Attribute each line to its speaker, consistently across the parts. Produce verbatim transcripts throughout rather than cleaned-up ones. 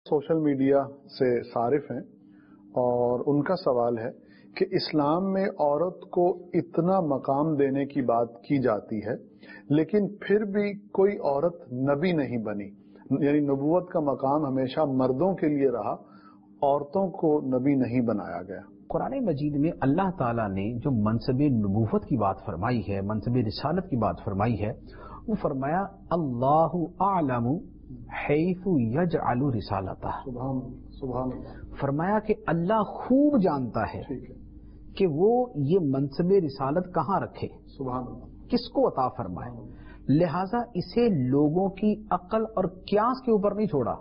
Speaker 1: Social media سے صارف ہیں اور ان کا سوال ہے کہ اسلام میں عورت کو اتنا مقام دینے کی بات کی جاتی ہے لیکن پھر بھی کوئی عورت نبی نہیں بنی، یعنی نبوت کا مقام ہمیشہ مردوں کے لیے رہا، عورتوں کو نبی نہیں بنایا گیا۔
Speaker 2: قرآن مجید میں اللہ تعالیٰ نے جو منصب نبوت کی بات فرمائی ہے، منصب رسالت کی بات فرمائی ہے، وہ فرمایا اللہ اعلم حیث یجعل رسالتہ۔
Speaker 1: سبحان سبحان اللہ۔
Speaker 2: فرمایا کہ اللہ خوب جانتا ہے کہ وہ یہ منصب رسالت کہاں رکھے،
Speaker 1: سبحان اللہ،
Speaker 2: کس کو عطا فرمائے، لہذا اسے لوگوں کی عقل اور قیاس کے اوپر نہیں چھوڑا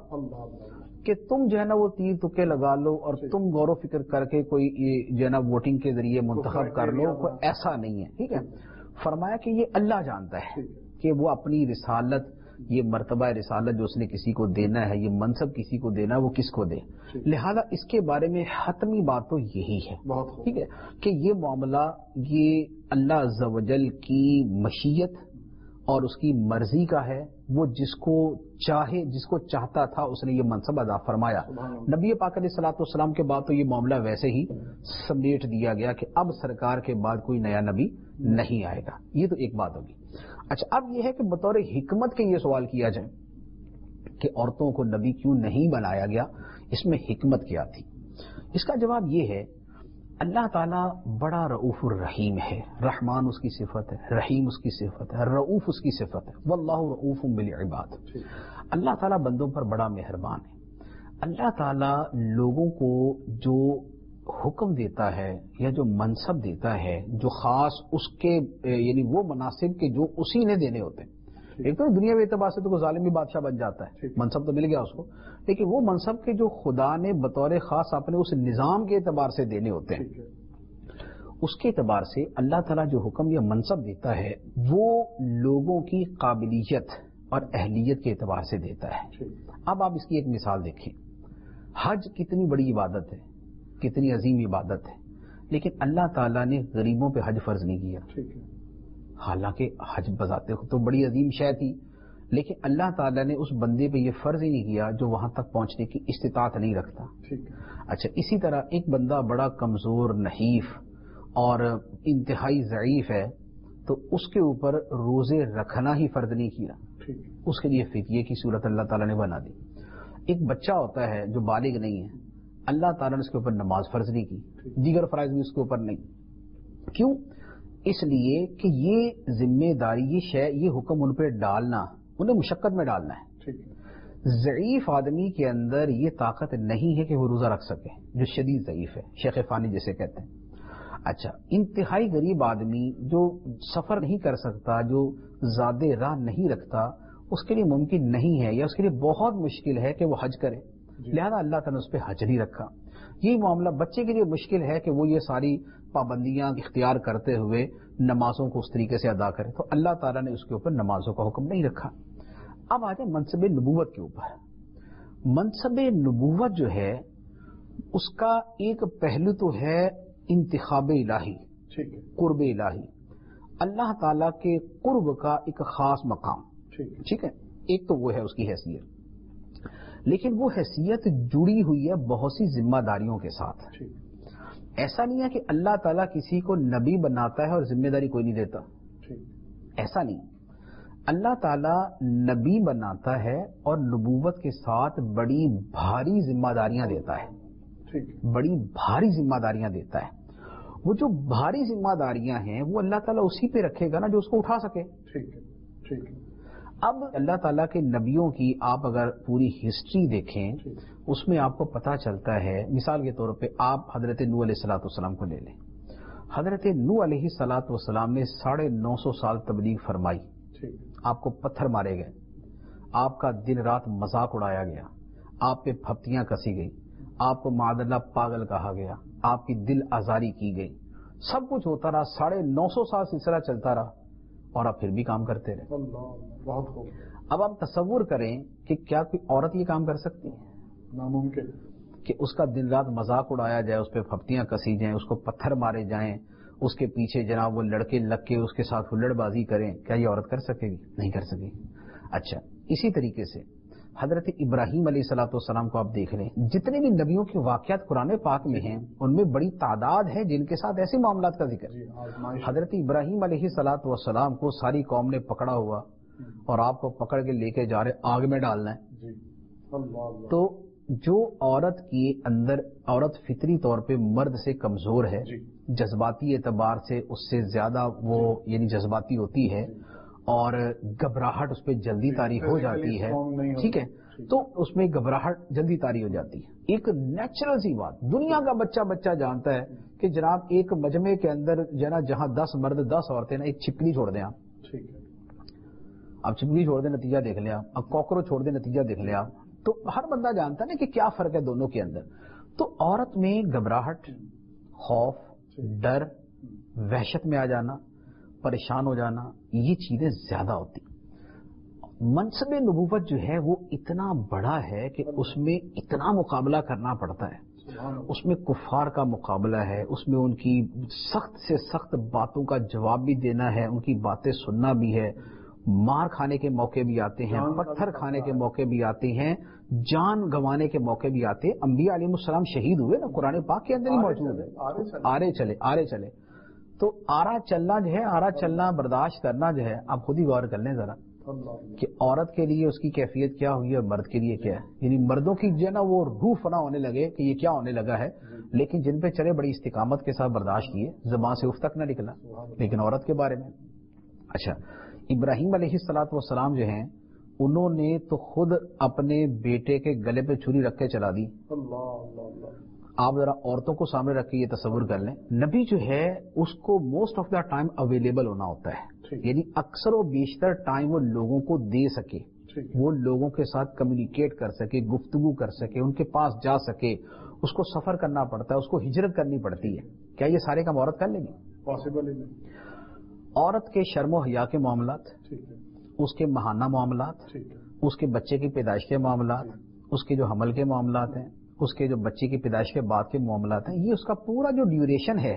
Speaker 2: کہ تم جو ہے نا وہ تیر تکے لگا لو اور تم غور و فکر کر کے کوئی جو ہے نا ووٹنگ کے ذریعے منتخب کر لو، کوئی ایسا نہیں ہے، ٹھیک ہے۔ فرمایا کہ یہ اللہ جانتا ہے کہ وہ اپنی رسالت، یہ مرتبہ رسالت جو اس نے کسی کو دینا ہے، یہ منصب کسی کو دینا ہے، وہ کس کو دے، لہذا اس کے بارے میں حتمی بات تو یہی ہے، ٹھیک ہے، کہ یہ معاملہ یہ اللہ عز و جل کی مشیت اور اس کی مرضی کا ہے، وہ جس کو چاہے، جس کو چاہتا تھا اس نے یہ منصب ادا فرمایا۔ نبی پاک علیہ الصلوۃ والسلام کے بعد تو یہ معاملہ ویسے ہی سمیٹ دیا گیا کہ اب سرکار کے بعد کوئی نیا نبی نہیں آئے گا، یہ تو ایک بات ہوگی۔ اچھا، اب یہ ہے کہ بطور حکمت کے یہ سوال کیا جائے کہ عورتوں کو نبی کیوں نہیں بنایا گیا، اس میں حکمت کیا تھی؟ اس کا جواب یہ ہے، اللہ تعالیٰ بڑا رؤوف الرحیم ہے، رحمان اس کی صفت ہے، رحیم اس کی صفت ہے، رؤوف اس کی صفت ہے، واللہ رؤوف بالعباد۔ اللہ تعالیٰ بندوں پر بڑا مہربان ہے۔ اللہ تعالیٰ لوگوں کو جو حکم دیتا ہے یا جو منصب دیتا ہے، جو خاص اس کے یعنی وہ مناصب کے جو اسی نے دینے ہوتے ہیں، ایک تو دنیا کے اعتبار سے تو کوئی ظالم بھی بادشاہ بن جاتا ہے، منصب تو مل گیا اس کو، لیکن وہ منصب کے جو خدا نے بطور خاص اپنے اس نظام کے اعتبار سے دینے ہوتے ہیں، اس کے اعتبار سے اللہ تعالیٰ جو حکم یا منصب دیتا ہے وہ لوگوں کی قابلیت اور اہلیت کے اعتبار سے دیتا ہے۔ اب آپ اس کی ایک مثال دیکھیں، حج کتنی بڑی عبادت ہے، کتنی عظیم عبادت ہے، لیکن اللہ تعالیٰ نے غریبوں پہ حج فرض نہیں کیا، حالانکہ حج بذات خود تو بڑی عظیم شے تھی، لیکن اللہ تعالیٰ نے اس بندے پہ یہ فرض ہی نہیں کیا جو وہاں تک پہنچنے کی استطاعت نہیں رکھتا۔ اچھا، اسی طرح ایک بندہ بڑا کمزور، نحیف اور انتہائی ضعیف ہے تو اس کے اوپر روزے رکھنا ہی فرض نہیں کیا، اس کے لیے فدیے کی صورت اللہ تعالیٰ نے بنا دی۔ ایک بچہ ہوتا ہے جو بالغ نہیں ہے، اللہ تعالیٰ نے اس کے اوپر نماز فرض نہیں کی، دیگر فرائض بھی اس کے اوپر نہیں۔ کیوں؟ اس لیے کہ یہ ذمہ داری، یہ شے، یہ حکم ان پہ ڈالنا، انہیں مشقت میں ڈالنا ہے۔ ضعیف آدمی کے اندر یہ طاقت نہیں ہے کہ وہ روزہ رکھ سکے، جو شدید ضعیف ہے، شیخ فانی جسے کہتے ہیں۔ اچھا، انتہائی غریب آدمی جو سفر نہیں کر سکتا، جو زیادہ راہ نہیں رکھتا، اس کے لیے ممکن نہیں ہے یا اس کے لیے بہت مشکل ہے کہ وہ حج کرے، لہذا اللہ تعالیٰ نے اس پہ حج نہیں رکھا۔ یہی معاملہ بچے کے لیے مشکل ہے کہ وہ یہ ساری پابندیاں اختیار کرتے ہوئے نمازوں کو اس طریقے سے ادا کرے، تو اللہ تعالیٰ نے اس کے اوپر نمازوں کا حکم نہیں رکھا۔ اب آ جائیں منصب نبوت کے اوپر۔ منصب نبوت جو ہے اس کا ایک پہلو تو ہے انتخاب الہی، قرب الہی، اللہ تعالیٰ کے قرب کا ایک خاص مقام، ٹھیک ہے، ایک تو وہ ہے اس کی حیثیت، لیکن وہ حیثیت جڑی ہوئی ہے بہت سی ذمہ داریوں کے ساتھ۔ ایسا نہیں ہے کہ اللہ تعالیٰ کسی کو نبی بناتا ہے اور ذمہ داری کوئی نہیں دیتا، ایسا نہیں۔ اللہ تعالیٰ نبی بناتا ہے اور نبوت کے ساتھ بڑی بھاری ذمہ داریاں دیتا ہے، بڑی بھاری ذمہ داریاں دیتا ہے۔ وہ جو بھاری ذمہ داریاں ہیں وہ اللہ تعالیٰ اسی پہ رکھے گا نا جو اس کو اٹھا سکے۔ اب اللہ تعالیٰ کے نبیوں کی آپ اگر پوری ہسٹری دیکھیں، اس میں آپ کو پتہ چلتا ہے، مثال کے طور پہ آپ حضرت نوح علیہ الصلوۃ والسلام کو لے لیں۔ حضرت نوح علیہ الصلوۃ والسلام نے ساڑھے نو سو سال تبلیغ فرمائی، آپ کو پتھر مارے گئے، آپ کا دن رات مذاق اڑایا گیا، آپ پہ پھپتیاں کسی گئی، آپ کو معاذ اللہ پاگل کہا گیا، آپ کی دل آزاری کی گئی، سب کچھ ہوتا رہا، ساڑھے نو سو سال سلسلہ چلتا رہا اور آپ پھر بھی کام کرتے رہے۔ اب آپ تصور کریں کہ کیا کوئی عورت یہ کام کر سکتی ہے؟
Speaker 1: ناممکن
Speaker 2: کہ اس کا دن رات مذاق اڑایا جائے، اس پہ پھپتیاں کسی جائیں، اس کو پتھر مارے جائیں، اس کے پیچھے جناب وہ لڑکے لگ کے اس کے ساتھ ہلڑ بازی کریں، کیا یہ عورت کر سکے گی؟ نہیں کر سکے گی۔ اچھا، اسی طریقے سے حضرت ابراہیم علیہ الصلوۃ والسلام کو آپ دیکھ لیں، جتنے بھی نبیوں کے واقعات قرآن پاک میں ہیں ان میں بڑی تعداد ہے جن کے ساتھ ایسے معاملات کا ذکر ہے۔ حضرت ابراہیم علیہ الصلوۃ والسلام کو ساری قوم نے پکڑا ہوا اور آپ کو پکڑ کے لے کے جا رہے آگ میں ڈالنا ہے، تو جو عورت کے اندر عورت فطری طور پہ مرد سے کمزور ہے، جذباتی اعتبار سے اس سے زیادہ وہ یعنی جذباتی ہوتی ہے اور گھبراہٹ اس پہ جلدی طاری ہو جاتی ہے، ٹھیک ہے، تو اس میں گھبراہٹ جلدی طاری ہو جاتی ہے۔ ایک نیچرل سی بات دنیا کا بچہ بچہ جانتا ہے کہ جناب ایک مجمع کے اندر جنا جہاں دس مرد دس عورتیں نا، ایک چھپکلی چھوڑ دیں آپ، اب چھپکلی چھوڑ دیں نتیجہ دیکھ لیں آپ، اب کوکروچ چھوڑ دیں نتیجہ دیکھ لیں آپ، تو ہر بندہ جانتا ہے نا کہ کیا فرق ہے دونوں کے اندر۔ تو عورت میں گھبراہٹ، خوف، ڈر، وحشت میں آ جانا، پریشان ہو جانا، یہ چیزیں زیادہ ہوتی۔ منصب نبوت جو ہے وہ اتنا بڑا ہے کہ اس میں اتنا مقابلہ کرنا پڑتا ہے، اس میں کفار کا مقابلہ ہے، اس میں ان کی سخت سے سخت باتوں کا جواب بھی دینا ہے، ان کی باتیں سننا بھی ہے، مار کھانے کے موقع بھی آتے ہیں، پتھر کھانے کے موقع بھی آتے ہیں، جان گنوانے کے موقع بھی آتے ہیں۔ انبیاء علیہ السلام شہید ہوئے نا، قرآن پاک کے اندر ہی موجود ہے، آرے چلے آرے چلے تو آرا چلنا جو ہے، آرا چلنا برداشت کرنا جو ہے، آپ خود ہی غور کر لیں ذرا کہ عورت کے لیے اس کی کیفیت کیا ہوئی اور مرد کے لیے کیا ہے، یعنی مردوں کی جو ہے نا وہ روح فنا ہونے لگے کہ یہ کیا ہونے لگا ہے، لیکن جن پہ چلے بڑی استقامت کے ساتھ برداشت کیے، زبان سے اف تک نہ نکلا۔ لیکن عورت کے بارے میں اچھا، ابراہیم علیہ الصلوۃ والسلام جو ہیں انہوں نے تو خود اپنے بیٹے کے گلے پہ چھری رکھ کے چلا دی۔ آپ ذرا عورتوں کو سامنے رکھ کے یہ تصور کر لیں، نبی جو ہے اس کو most of the time available ہونا ہوتا ہے، یعنی اکثر و بیشتر ٹائم وہ لوگوں کو دے سکے، وہ لوگوں کے ساتھ کمیونیکیٹ کر سکے، گفتگو کر سکے، ان کے پاس جا سکے، اس کو سفر کرنا پڑتا ہے، اس کو ہجرت کرنی پڑتی ہے۔ کیا یہ سارے کام عورت کر لیں گی؟
Speaker 1: پاسبل ہی نہیں۔
Speaker 2: عورت کے شرم و حیا کے معاملات، اس کے ماہانہ معاملات، اس کے بچے کی پیدائش کے معاملات، اس کے جو حمل کے معاملات ہیں، اس کے جو بچے کی پیدائش کے بعد کے معاملات ہیں، یہ اس کا پورا جو ڈیوریشن ہے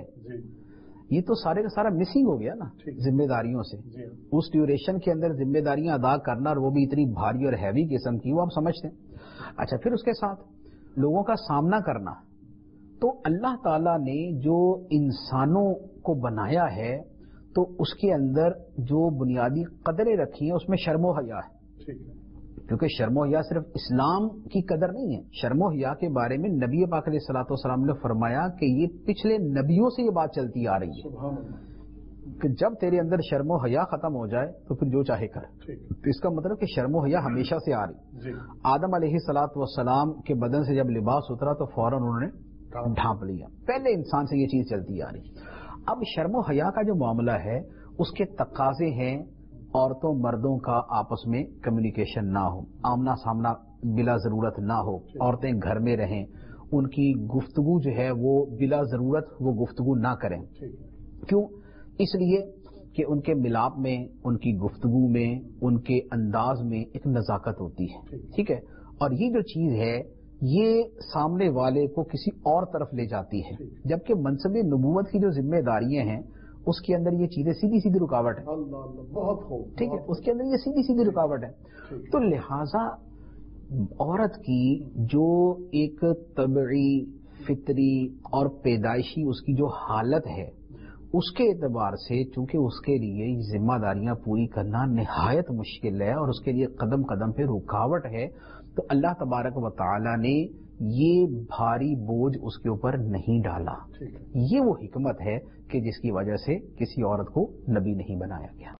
Speaker 2: یہ تو سارے کا سارا مسنگ ہو گیا نا ذمہ داریوں سے۔ اس ڈیوریشن کے اندر ذمہ داریاں ادا کرنا اور وہ بھی اتنی بھاری اور ہیوی قسم کی، وہ آپ سمجھتے ہیں۔ اچھا، پھر اس کے ساتھ لوگوں کا سامنا کرنا، تو اللہ تعالیٰ نے جو انسانوں کو بنایا ہے تو اس کے اندر جو بنیادی قدریں رکھی ہیں اس میں شرم و حیا ہے، کیونکہ شرم و حیا صرف اسلام کی قدر نہیں ہے، شرم و حیا کے بارے میں نبی پاک علیہ الصلوۃ والسلام نے فرمایا کہ یہ پچھلے نبیوں سے یہ بات چلتی آ رہی ہے کہ جب تیرے اندر شرم و حیا ختم ہو جائے تو پھر جو چاہے کر۔ تو اس کا مطلب کہ شرم و حیا ہمیشہ سے آ رہی۔ آدم علیہ الصلوۃ والسلام کے بدن سے جب لباس اترا تو فوراً انہوں نے ڈھانپ لیا، پہلے انسان سے یہ چیز چلتی آ رہی۔ اب شرم و حیا کا جو معاملہ ہے اس کے تقاضے ہیں عورتوں مردوں کا آپس میں کمیونیکیشن نہ ہو، آمنا سامنا بلا ضرورت نہ ہو، عورتیں گھر میں رہیں، ان کی گفتگو جو ہے وہ بلا ضرورت وہ گفتگو نہ کریں۔ کیوں؟ اس لیے کہ ان کے ملاپ میں، ان کی گفتگو میں، ان کے انداز میں ایک نزاکت ہوتی ہے، ٹھیک ہے، اور یہ جو چیز ہے یہ سامنے والے کو کسی اور طرف لے جاتی ہے، جبکہ منصب نبوت کی جو ذمہ داریاں ہیں اس کے اندر یہ چیزیں سیدھی سیدھی رکاوٹ ہے،
Speaker 1: بہت خوب،
Speaker 2: ٹھیک ہے، اس کے اندر یہ سیدھی سیدھی رکاوٹ ہے۔ تو لہذا عورت کی جو ایک طبعی، فطری اور پیدائشی اس کی جو حالت ہے اس کے اعتبار سے، چونکہ اس کے لیے ذمہ داریاں پوری کرنا نہایت مشکل ہے اور اس کے لیے قدم قدم پہ رکاوٹ ہے، تو اللہ تبارک و تعالی نے یہ بھاری بوجھ اس کے اوپر نہیں ڈالا۔ یہ وہ حکمت ہے کہ جس کی وجہ سے کسی عورت کو نبی نہیں بنایا گیا۔